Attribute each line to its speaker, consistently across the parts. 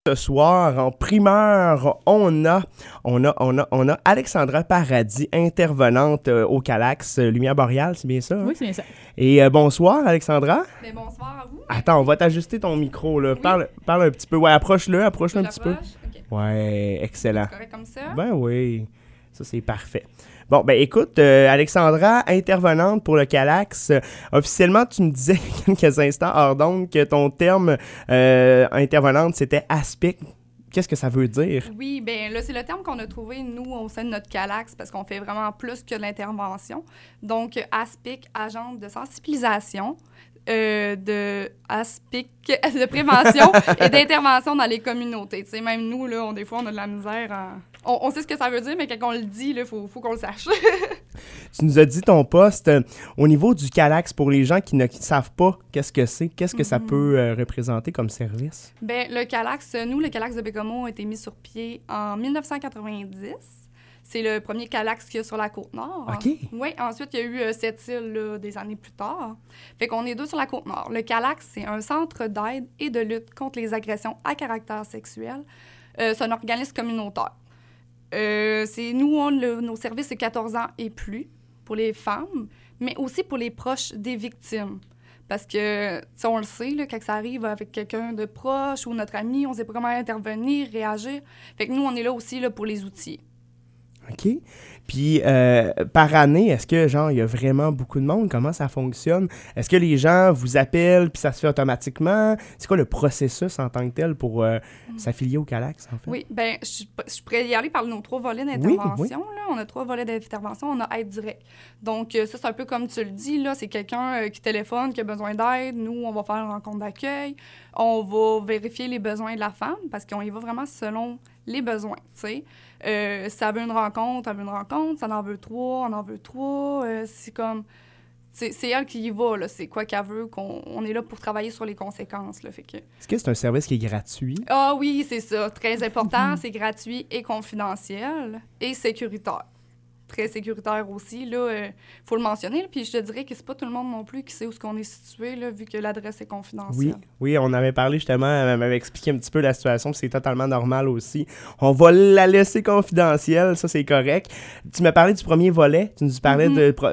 Speaker 1: ce soir, en primeur, on a Alexandra Paradis, intervenante au Calax Lumière Boréale, c'est bien ça? Hein?
Speaker 2: Oui, c'est bien ça.
Speaker 1: Et bonsoir, Alexandra.
Speaker 3: Mais bonsoir à vous.
Speaker 1: Attends, on va t'ajuster ton micro, là.
Speaker 3: Oui.
Speaker 1: Parle un petit peu. Ouais, approche-le un petit peu.
Speaker 3: Okay.
Speaker 1: Ouais, excellent.
Speaker 3: C'est correct comme ça?
Speaker 1: Ben oui, ça c'est parfait. Bon, ben écoute, Alexandra, intervenante pour le Calax, officiellement, tu me disais quelques instants hors d'onde que ton terme intervenante, c'était aspic. Qu'est-ce que ça veut dire?
Speaker 3: Oui, bien là, c'est le terme qu'on a trouvé, nous, au sein de notre Calax, parce qu'on fait vraiment plus que de l'intervention. Donc, aspic, agente de sensibilisation, de prévention et d'intervention dans les communautés. Tu sais, même nous, là, des fois, on a de la misère à... On sait ce que ça veut dire, mais quand on le dit, il faut qu'on le sache.
Speaker 1: Tu nous as dit ton poste. Au niveau du Calax, pour les gens qui ne savent pas qu'est-ce que c'est, qu'est-ce que ça peut représenter comme service?
Speaker 3: Bien, le Calax, le Calax de Baie-Comeau a été mis sur pied en 1990. C'est le premier Calax qu'il y a sur la Côte-Nord.
Speaker 1: OK.
Speaker 3: Oui, ensuite, il y a eu cette île là, des années plus tard. Fait qu'on est deux sur la Côte-Nord. Le Calax, c'est un centre d'aide et de lutte contre les agressions à caractère sexuel. C'est un organisme communautaire. Nos services, c'est 14 ans et plus pour les femmes, mais aussi pour les proches des victimes. Parce que, on le sait, là, quand ça arrive avec quelqu'un de proche ou notre ami, on ne sait pas comment intervenir, réagir. Fait que nous, on est là aussi là, pour les outils.
Speaker 1: OK. Puis, par année, est-ce que, genre, il y a vraiment beaucoup de monde? Comment ça fonctionne? Est-ce que les gens vous appellent puis ça se fait automatiquement? C'est quoi le processus en tant que tel pour s'affilier au Calax, en fait?
Speaker 3: Oui, bien, je pourrais y aller par nos 3 volets d'intervention.
Speaker 1: Oui.
Speaker 3: Là. On a 3 volets d'intervention. On a aide directe. Donc, ça, c'est un peu comme tu le dis, là, c'est quelqu'un qui téléphone, qui a besoin d'aide. Nous, on va faire une rencontre d'accueil. On va vérifier les besoins de la femme parce qu'on y va vraiment selon les besoins, tu sais. Ça veut une rencontre, elle veut une rencontre. Ça en veut 3, on en veut 3. C'est comme... C'est elle qui y va, là. C'est quoi qu'elle veut, on est là pour travailler sur les conséquences, là. Fait que...
Speaker 1: Est-ce que c'est un service qui est gratuit?
Speaker 3: Ah oui, c'est ça. Très important. C'est gratuit et confidentiel et sécuritaire. Très sécuritaire aussi, là, faut le mentionner. Là, puis je te dirais que c'est pas tout le monde non plus qui sait où est-ce qu'on est situé, là, vu que l'adresse est confidentielle.
Speaker 1: Oui, on avait parlé justement, elle m'avait expliqué un petit peu la situation, puis c'est totalement normal aussi. On va la laisser confidentielle, ça c'est correct. Tu m'as parlé du premier volet, tu nous parlais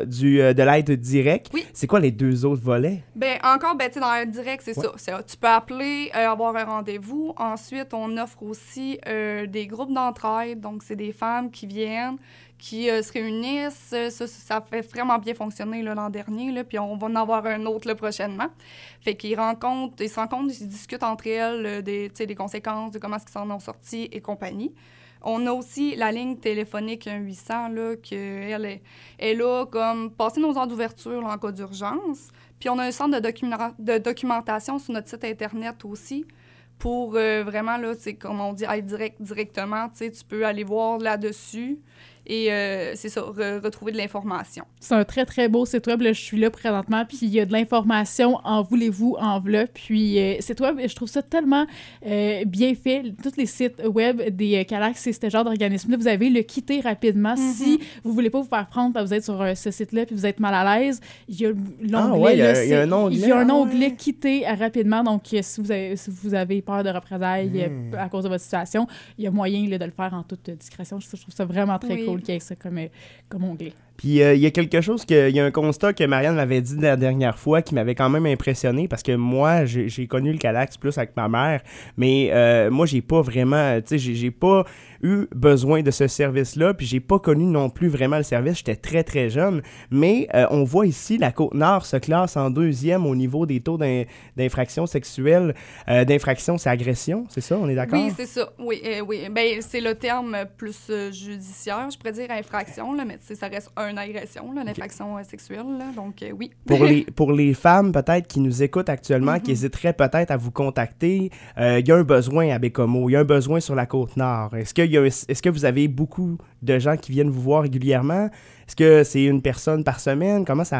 Speaker 1: de l'aide directe.
Speaker 3: Oui.
Speaker 1: C'est quoi les 2 autres volets?
Speaker 3: Bien, encore, tu sais, dans l'aide directe, c'est ça. Tu peux appeler, avoir un rendez-vous. Ensuite, on offre aussi des groupes d'entraide, donc c'est des femmes qui viennent, qui se réunissent. Ça fait vraiment bien fonctionner là, l'an dernier, là, puis on va en avoir un autre là, prochainement. Fait qu'ils se rencontrent, ils discutent entre elles des conséquences, de comment est-ce qu'ils s'en ont sortis et compagnie. On a aussi la ligne téléphonique 1-800, là, qu'elle est là comme passer nos heures d'ouverture là, en cas d'urgence. Puis on a un centre de documentation sur notre site Internet aussi pour vraiment, là, comme on dit, être directement. Tu peux aller voir là-dessus. Et c'est ça, retrouver de l'information.
Speaker 2: C'est un très, très beau site web. Là, je suis là présentement, puis il y a de l'information en voulez-vous, enveloppe. Puis site web, je trouve ça tellement bien fait. Tous les sites web des Calax, c'est ce genre d'organisme-là. Vous avez le quitter rapidement. Si vous voulez pas vous faire prendre, vous êtes sur ce site-là, puis vous êtes mal à l'aise, il y a l'onglet.
Speaker 1: Il y a un onglet.
Speaker 2: Il y a un onglet quitter rapidement. Donc, si vous avez peur de représailles à cause de votre situation, il y a moyen là, de le faire en toute discrétion. Je trouve ça vraiment très cool qu'il y ait ça comme onglet.
Speaker 1: Puis il y a quelque chose, il y a un constat que Marianne m'avait dit la dernière fois qui m'avait quand même impressionné parce que moi, j'ai connu le Calax plus avec ma mère, mais moi, j'ai pas vraiment, tu sais, j'ai pas eu besoin de ce service-là, puis j'ai pas connu non plus vraiment le service, j'étais très, très jeune, mais on voit ici, la Côte-Nord se classe en 2e au niveau des taux d'infraction sexuelle. D'infraction, c'est agression, c'est ça, on est d'accord?
Speaker 3: Oui, c'est ça, oui. Ben, c'est le terme plus judiciaire, je pourrais dire infraction, là, mais ça reste une agression, là, une infraction sexuelle, là, donc oui.
Speaker 1: Pour les femmes, peut-être, qui nous écoutent actuellement, qui hésiteraient peut-être à vous contacter, il y a un besoin à Baie-Comeau, il y a un besoin sur la Côte-Nord. Est-ce que vous avez beaucoup de gens qui viennent vous voir régulièrement? Est-ce que c'est une personne par semaine? Comment ça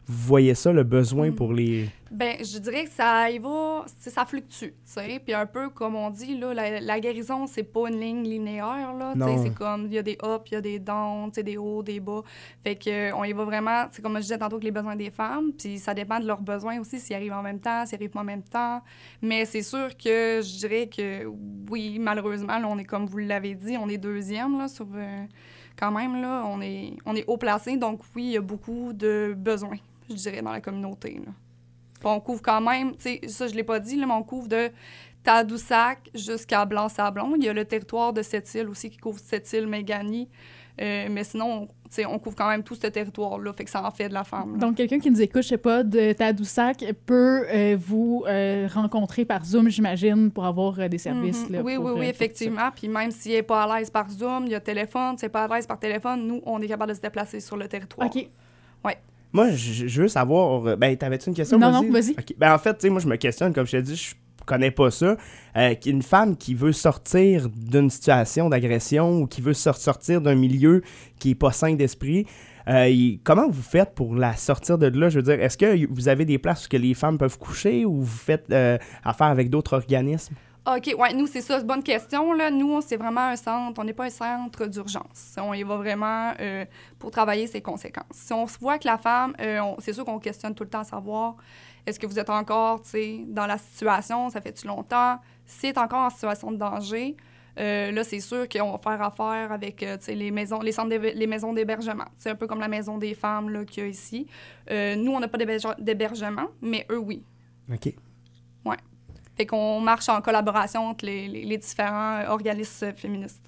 Speaker 1: voyez ça, le besoin pour les...
Speaker 3: Ben, je dirais que ça y va, ça fluctue, tu sais. Puis un peu comme on dit, là, la guérison, c'est pas une ligne linéaire, là. Tu sais, c'est comme, il y a des ups, il y a des downs, tu sais, des hauts, des bas. Fait que on y va vraiment, c'est comme je disais tantôt, que les besoins des femmes. Puis ça dépend de leurs besoins aussi, s'ils arrivent en même temps, s'ils arrivent pas en même temps. Mais c'est sûr que je dirais que, oui, malheureusement, là, on est, comme vous l'avez dit, on est deuxième, là, sur... quand même, là, on est haut placé. Donc, oui, il y a beaucoup de besoins, je dirais, dans la communauté, là. Puis on couvre quand même, tu sais, ça, je l'ai pas dit, là, mais on couvre de Tadoussac jusqu'à Blanc-Sablon. Il y a le territoire de Sept-Îles aussi qui couvre Sept-Îles, Méganie. Mais sinon, on couvre quand même tout ce territoire-là, fait que ça en fait de la femme, là.
Speaker 2: Donc, quelqu'un qui nous écoute, je sais pas, de Tadoussac peut vous rencontrer par Zoom, j'imagine, pour avoir des services. Là,
Speaker 3: oui, effectivement. Puis même s'il n'est pas à l'aise par Zoom, il y a téléphone. Si il n'est pas à l'aise par téléphone, nous, on est capable de se déplacer sur le territoire.
Speaker 2: OK.
Speaker 3: Oui.
Speaker 1: Moi, je veux savoir... Ben, t'avais-tu une question?
Speaker 2: Non, vas-y.
Speaker 1: Okay. Ben, en fait, tu sais, moi, je me questionne, comme je t'ai dit, je connais pas ça. Une femme qui veut sortir d'une situation d'agression ou qui veut sortir d'un milieu qui est pas sain d'esprit, comment vous faites pour la sortir de là? Je veux dire, est-ce que vous avez des places où que les femmes peuvent coucher ou vous faites affaire avec d'autres organismes?
Speaker 3: OK, ouais, nous, c'est ça, c'est une bonne question, là. Nous, c'est vraiment un centre, on n'est pas un centre d'urgence. On y va vraiment pour travailler ses conséquences. Si on se voit que la femme, c'est sûr qu'on questionne tout le temps à savoir, est-ce que vous êtes encore, tu sais, dans la situation, ça fait-tu longtemps? Si elle est encore en situation de danger, là, c'est sûr qu'on va faire affaire avec, tu sais, les maisons d'hébergement. C'est un peu comme la maison des femmes, là, qu'il y a ici. Nous, on n'a pas d'hébergement, mais eux, oui.
Speaker 1: OK.
Speaker 3: Ouais. Fait qu'on marche en collaboration entre les différents organismes féministes.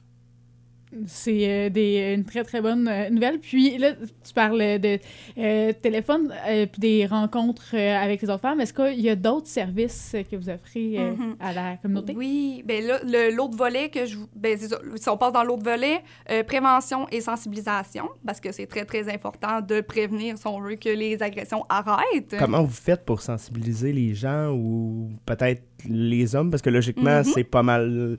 Speaker 2: C'est une très, très bonne nouvelle. Puis là, tu parles de téléphone puis des rencontres avec les autres femmes. Est-ce qu'il y a d'autres services que vous offrez à la communauté?
Speaker 3: Oui. Bien là, l'autre volet que ben, c'est ça, si on passe dans l'autre volet, prévention et sensibilisation, parce que c'est très, très important de prévenir, si on veut, que les agressions arrêtent.
Speaker 1: Comment vous faites pour sensibiliser les gens ou peut-être les hommes? Parce que logiquement, c'est pas mal...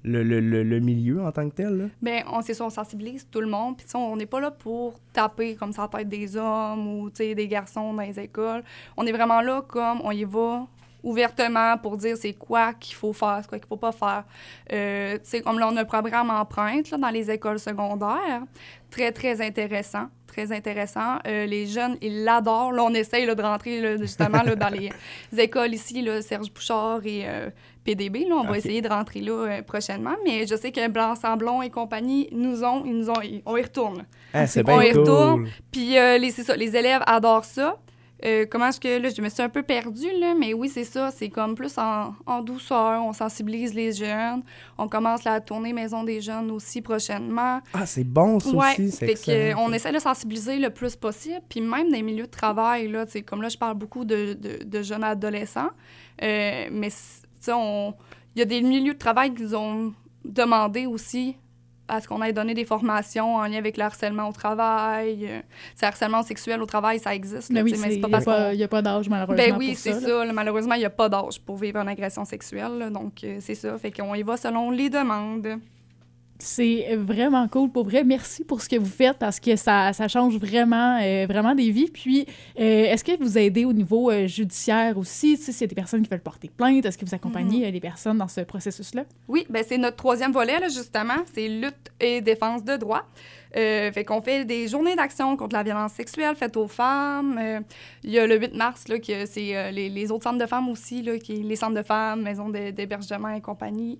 Speaker 1: Le milieu en tant que tel, là? Bien,
Speaker 3: c'est ça, on sensibilise tout le monde. Puis, on n'est pas là pour taper comme ça la tête des hommes ou, tu sais, des garçons dans les écoles. On est vraiment là comme on y va ouvertement pour dire c'est quoi qu'il faut faire, c'est quoi qu'il faut pas faire. Tu sais, comme là, on a un programme empreinte là, dans les écoles secondaires. Très, très intéressant. Très intéressant. Les jeunes, ils l'adorent. Là, on essaye là, de rentrer là, justement là, dans les écoles ici, là, Serge Bouchard et PDB. Là, on va essayer de rentrer là prochainement. Mais je sais que Blanc-Sablon et compagnie, on y retourne.
Speaker 1: Ah, c'est bien cool. On y retourne.
Speaker 3: Puis c'est ça, les élèves adorent ça. Comment est-ce que... Là, je me suis un peu perdue, là, mais oui, c'est ça. C'est comme plus en douceur. On sensibilise les jeunes. On commence la tournée Maison des jeunes aussi prochainement.
Speaker 1: Ah, c'est bon, ça aussi. C'est excellent.
Speaker 3: On essaie de sensibiliser le plus possible. Puis même dans les milieux de travail, là, comme là, je parle beaucoup de jeunes adolescents. Mais, tu sais, il y a des milieux de travail qui nous ont demandé aussi à ce qu'on ait donné des formations en lien avec le harcèlement au travail. Le harcèlement sexuel au travail, ça existe.
Speaker 2: Là, oui, mais il n'y a pas d'âge, malheureusement,
Speaker 3: ben oui,
Speaker 2: pour ça.
Speaker 3: Ben oui, c'est ça. Là, malheureusement, il n'y a pas d'âge pour vivre une agression sexuelle. Là, donc, c'est ça. Fait qu'on y va selon les demandes.
Speaker 2: C'est vraiment cool. Pour vrai, merci pour ce que vous faites parce que ça change vraiment, vraiment des vies. Puis, est-ce que vous aidez au niveau judiciaire aussi? Tu sais, s'il y a des personnes qui veulent porter plainte, est-ce que vous accompagnez les personnes dans ce processus-là?
Speaker 3: Oui, bien, c'est notre troisième volet, là, justement. C'est lutte et défense de droits. Fait qu'on fait des journées d'action contre la violence sexuelle faite aux femmes. Il y a le 8 mars, là, que c'est les autres centres de femmes aussi, là, les centres de femmes, maisons d'hébergement et compagnie,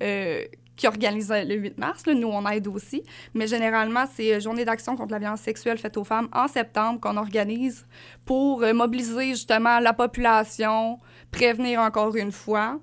Speaker 3: qui organisent le 8 mars. Là. Nous, on aide aussi. Mais généralement, c'est journée d'action contre la violence sexuelle faite aux femmes en septembre qu'on organise pour mobiliser justement la population, prévenir encore une fois.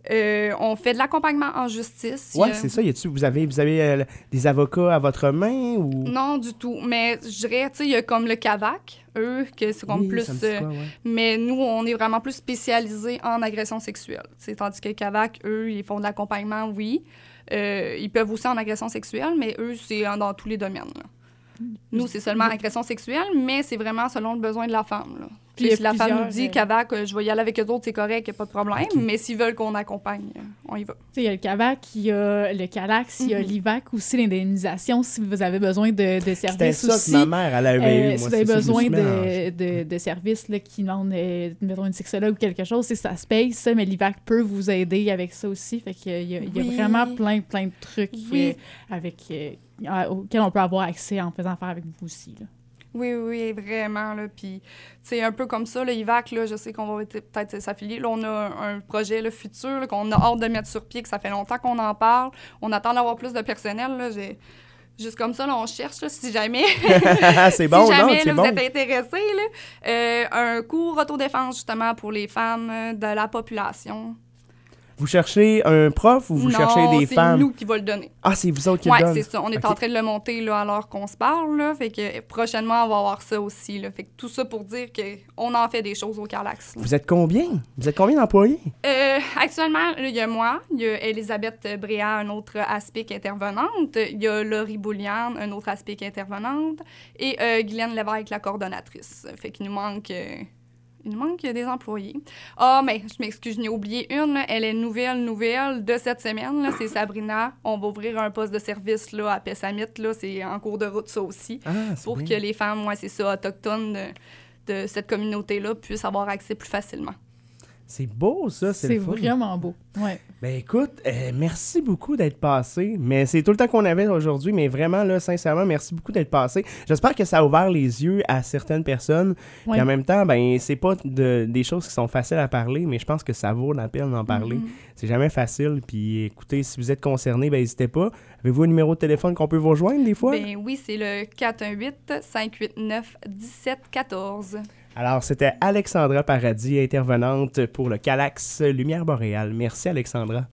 Speaker 3: On fait de l'accompagnement en justice.
Speaker 1: Oui, c'est ça. Vous avez des avocats à votre main? Ou...
Speaker 3: Non, du tout. Mais je dirais, tu sais, il y a comme le CAVAC, eux, que c'est comme plus... Mais nous, on est vraiment plus spécialisés en agression sexuelle. Tandis que le CAVAC, eux, ils font de l'accompagnement, oui. Ils peuvent aussi en agression sexuelle, mais eux, c'est dans tous les domaines. Là. Nous, c'est seulement agression sexuelle, mais c'est vraiment selon le besoin de la femme. Là.
Speaker 2: puis il y a
Speaker 3: si la femme nous
Speaker 2: plusieurs,
Speaker 3: dit Cavac, je vais y aller avec eux autres, c'est correct, il n'y a pas de problème.
Speaker 1: Ok.
Speaker 3: Mais s'ils veulent qu'on accompagne, on y va.
Speaker 2: Tu sais, il y a le CAVAC, il y a le CALAX, il y a l'IVAC aussi, l'indemnisation, si vous avez besoin de
Speaker 1: C'était
Speaker 2: services
Speaker 1: ça
Speaker 2: aussi.
Speaker 1: que ma mère, elle avait eu,
Speaker 2: Si
Speaker 1: moi.
Speaker 2: vous avez
Speaker 1: c'est ça, je me
Speaker 2: besoin
Speaker 1: suis mélangé.
Speaker 2: de services là, qui demandent, mettons, une sexologue ou quelque chose, c'est ça se paye, ça, mais l'IVAC peut vous aider avec ça aussi. Fait qu'il y a
Speaker 3: Oui.
Speaker 2: vraiment plein de trucs
Speaker 3: Oui.
Speaker 2: auxquels on peut avoir accès en faisant affaire avec vous aussi. Là.
Speaker 3: Oui, vraiment. Là. Puis, c'est un peu comme ça, le IVAC, là, je sais qu'on va peut-être s'affilier. Là, on a un projet là, futur là, qu'on a hâte de mettre sur pied, que ça fait longtemps qu'on en parle. On attend d'avoir plus de personnel. Là. Juste comme ça, là, on cherche, là, si jamais,
Speaker 1: C'est bon,
Speaker 3: si
Speaker 1: non?
Speaker 3: jamais
Speaker 1: C'est
Speaker 3: là,
Speaker 1: bon.
Speaker 3: vous êtes intéressés. Un cours autodéfense, justement, pour les femmes de la population.
Speaker 1: Vous cherchez un prof ou vous cherchez des femmes?
Speaker 3: C'est nous qui va le donner.
Speaker 1: Ah, c'est vous autres qui le
Speaker 3: Oui,
Speaker 1: donnent?
Speaker 3: c'est ça. On est
Speaker 1: Ok.
Speaker 3: en train de le monter là, alors qu'on se parle. Là, fait que prochainement, on va avoir ça aussi. Là, fait que tout ça pour dire qu'on en fait des choses au Calax.
Speaker 1: Vous êtes combien? Vous êtes combien d'employés?
Speaker 3: Actuellement, il y a moi, il y a Elisabeth Bréa, un autre aspect intervenante. Il y a Laurie Bouliane, un autre aspect intervenante. Et Guylaine Lévesque, la coordonnatrice. Fait qu'il nous manque... Il nous manque des employés. Ah, mais je m'excuse, je n'ai oublié une. Là. Elle est nouvelle de cette semaine. Là. C'est Sabrina. On va ouvrir un poste de service là, à Pessamit. Là. C'est en cours de route, ça aussi.
Speaker 1: Ah, c'est
Speaker 3: Pour
Speaker 1: bien.
Speaker 3: que les femmes, c'est ça, autochtones de cette communauté-là puissent avoir accès plus facilement.
Speaker 1: C'est beau, ça, c'est
Speaker 2: C'est
Speaker 1: le fun.
Speaker 2: vraiment beau. Ouais.
Speaker 1: Ben écoute, merci beaucoup d'être passé. Mais c'est tout le temps qu'on avait aujourd'hui, mais vraiment, là, sincèrement, merci beaucoup d'être passé. J'espère que ça a ouvert les yeux à certaines personnes.
Speaker 2: Ouais.
Speaker 1: Puis en même temps, ben c'est pas des choses qui sont faciles à parler, mais je pense que ça vaut la peine d'en parler. C'est jamais facile. Puis écoutez, si vous êtes concerné, ben n'hésitez pas. Avez-vous un numéro de téléphone qu'on peut vous rejoindre des fois?
Speaker 3: Ben oui, c'est le 418-589-1714.
Speaker 1: Alors, c'était Alexandra Paradis, intervenante pour le Calax Lumière Boréale. Merci, Alexandra.